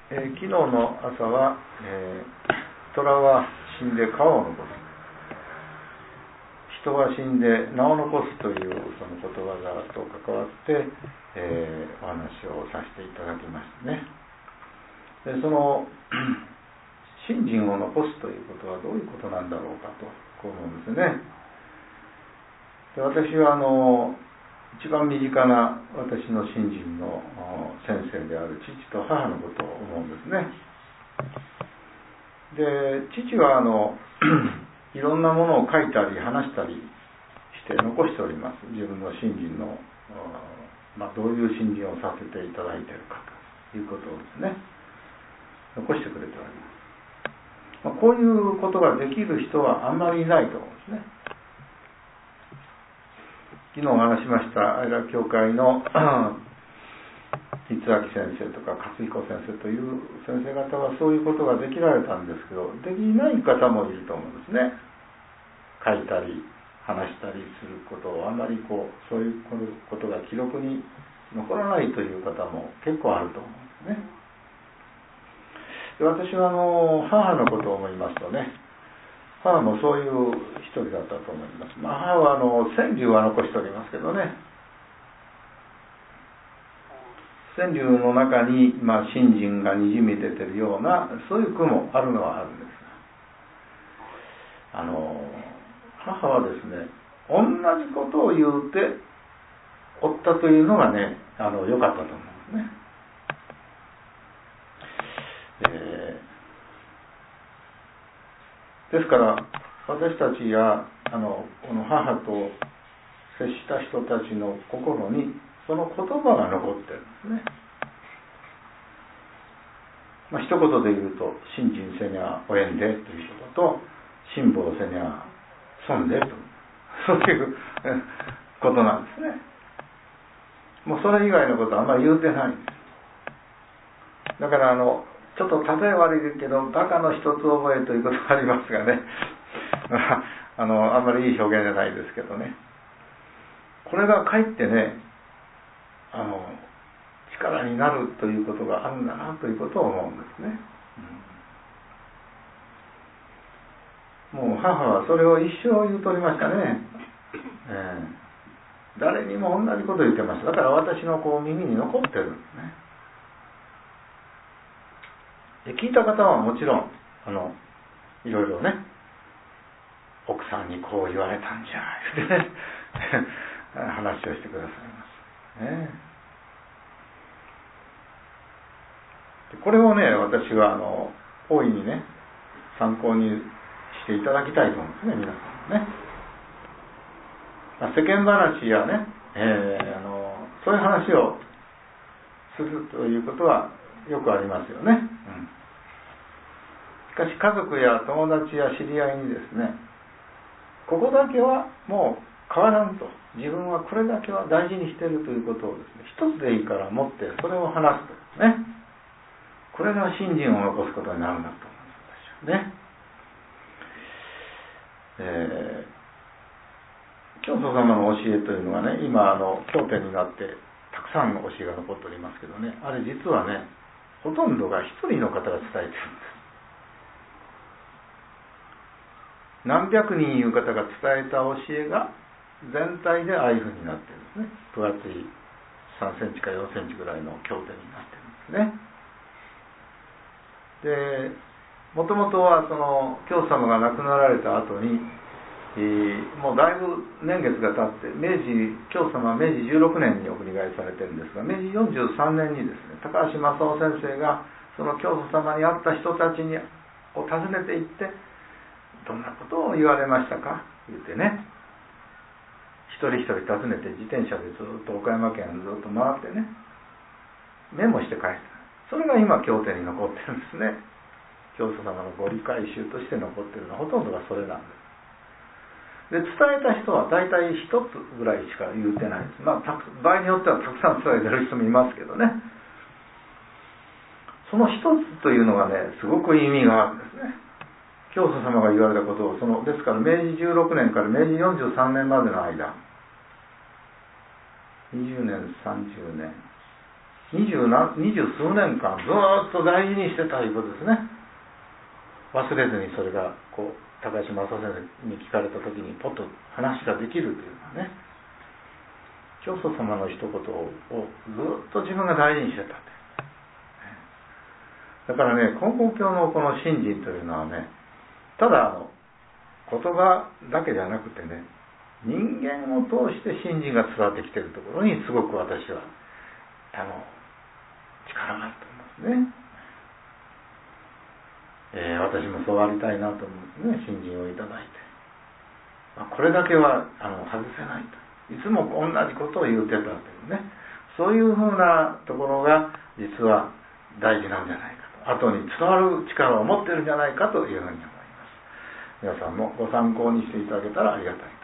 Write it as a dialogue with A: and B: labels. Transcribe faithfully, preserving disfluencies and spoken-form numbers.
A: えー、昨日の朝は、えー、虎は死んで皮を残す、人は死んで名を残すというその言葉と関わって、えー、お話をさせていただきましたね。でその信心を残すということはどういうことなんだろうかとこう思うんですね。で私はあの一番身近な私の信心の先生である父と母のことを思うんですね。で父はあのいろんなものを書いたり話したりして残しております。自分の信心の、まあ、どういう信心をさせていただいているかということをですね残してくれております。まあ、こういうことができる人はあんまりいないと思うんですね。昨日お話しました愛楽教会の三明先生とか勝彦先生という先生方はそういうことができられたんですけど、できない方もいると思うんですね。書いたり話したりすることをあんまりこうそういうことが記録に残らないという方も結構あると思うんですね。で私はあの母のことを思いますとね、母もそういう一人だったと思います。まあ、母はあの川柳は残しておりますけどね、川柳の中に、まあ、信心がにじみ出てるようなそういう句もあるのはあるんですが、あの母はですね同じことを言うておったというのがねあの良かったと思うんですね。えー、ですから私たちやあのこの母と接した人たちの心にその言葉が残ってるんですね。まあ、一言で言うと信心せにゃおえんでということと辛抱せにゃ損でとそういうことなんですね。もうそれ以外のことはあんまり言うてないんです。だからあのちょっと例え悪いけどバカの一つ覚えということがありますがねあのあんまりいい表現じゃないですけどね、これがかえってねあの力になるということがあるんだなということを思うんですね、うん、もう母はそれを一生言うとりましたね、えー、誰にも同じこと言ってました。だから私のこう耳に残ってるんですね。で聞いた方はもちろんあのいろいろね奥さんにこう言われたんじゃってね話をしてくださいますね。これをね私はあの大いにね参考にしていただきたいと思うんですね、皆さんね。まあ、世間話やね、えー、あのそういう話をするということはよくありますよね、うん、しかし家族や友達や知り合いにですねここだけはもう変わらんと、自分はこれだけは大事にしているということをですね一つでいいから持ってそれを話すとね、これが信心を残すことになるんだと思うんですね。えー、教祖様の教えというのはね今あの経典になってたくさんの教えが残っておりますけどね、あれ実はねほとんどが一人の方が伝えてるんです。何百人いう方が伝えた教えが全体でああいうふうになってるんですね。分厚いさんセンチかよんセンチぐらいの経典になってるんですね。でもともとはその教祖様が亡くなられた後に、えー、もうだいぶ年月が経って明治教祖様は明治じゅうろくねんにお国替えされてるんですが、明治よんじゅうさんねんにですね高橋正夫先生がその教祖様に会った人たちにを訪ねていってどんなことを言われましたか言ってね一人一人訪ねて自転車でずっと岡山県ずっと回ってねメモして帰った。それが今経典に残ってるんですね。教祖様のご理解集として残っているのはほとんどがそれなんです。で伝えた人は大体一つぐらいしか言うてないんです。まあた場合によってはたくさん伝えてる人もいますけどね、その一つというのがねすごく意味があるんですね。教祖様が言われたことをそのですから明治じゅうろくねんから明治よんじゅうさんねんまでの間にじゅうねんさんじゅうねん二十な二十数年間ずっと大事にしてたいうことですね。忘れずにそれがこう高島先生に聞かれた時にポッと話ができるというのはね、教祖様の一言をずっと自分が大事にしてたって。だからね、根高教のこの信心というのはね、ただあの言葉だけじゃなくてね、人間を通して信心が伝わってきているところにすごく私はあの力があると思うんですね。えー、私もそうありたいなと思うんですね。信心をいただいて、まあ、これだけはあの外せないと、いつも同じことを言うてたというね、そういうふうなところが実は大事なんじゃないかと、後に伝わる力を持っているんじゃないかというふうに思います。皆さんもご参考にしていただけたらありがたい。